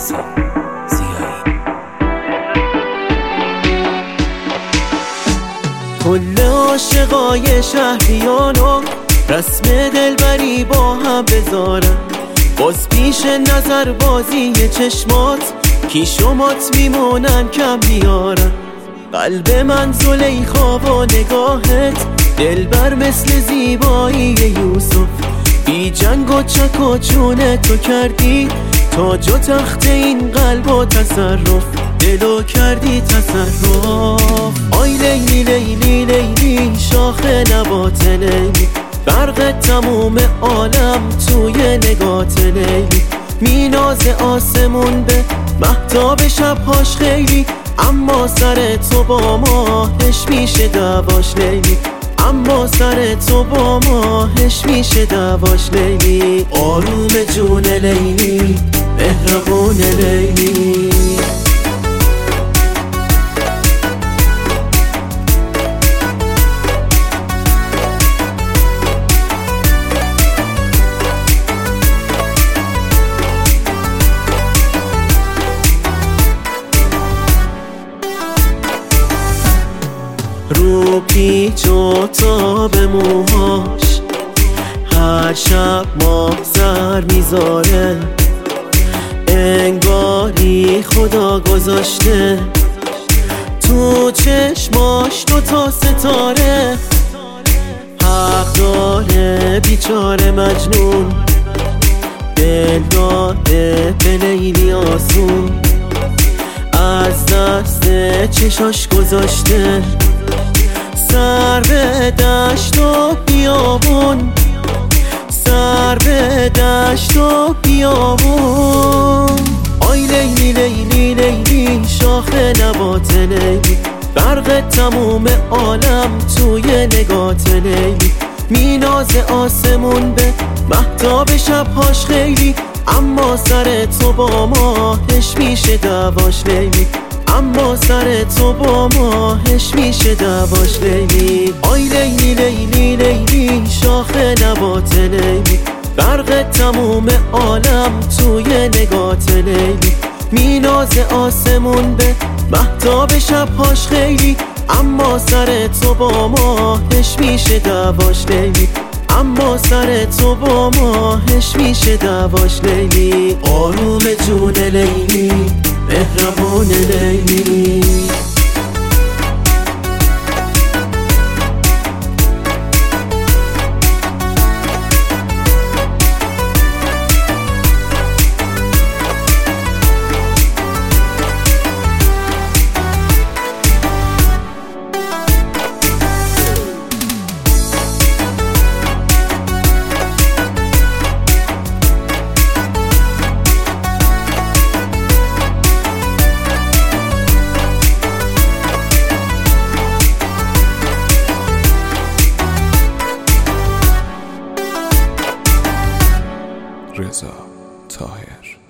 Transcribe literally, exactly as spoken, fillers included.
فارسی زیایی. کل عاشقای شهریانو رسم دلبری با هم بذارن، باز پیش نظر بازی چشمات کیشومات میمونن کم میارن. قلب من زلیخا با نگاهت دلبر مثل زیبایی یوسف، بی جنگ و چک و چونه تو کردی تاج و تخت این قلب و تصرف، دلو کردی تصرف. آی لیلی لیلی لیلی شاخ نبات لیلی، برق تموم عالم توی نگات لیلی، میناز آسمون به مهتاب شبهاش خیلی، اما سر تو با ماهش میشه دعواش لیلی، اما سر تو با ماهش میشه دعواش لیلی. آروم جون لیلی مهربون لیلی. رو پیچ و تاب موهاش هر شب ماه سر میذاره، انگاری خدا گذاشته تو چشماش دو تا ستاره. حق داره بیچاره مجنون، دل داده به لیلی آسون، از دست چشاش گذاشته سر به دشت و بیابون، سر به دشت و بیابون. آی لیلی لیلی لیلی شاخ نبات لیلی، برق تموم عالم توی نگات لیلی، میناز آسمون به مهتاب شبهاش خیلی، اما سر تو با ماهش میشه دعواش لیلی، اما سر تو با ماهش میشه دعواش لیلی. آی لیلی لیلی لیلی شاخ نبات لیلی، برق تموم عالم توی نگات لیلی، میناز آسمون به مهتاب شبهاش خیلی، اما سر تو با ماهش میشه دعواش لیلی، اما سر تو با ماهش میشه دعواش لیلی. آروم جون لیلی مهربون لیلی. رضا طاهر.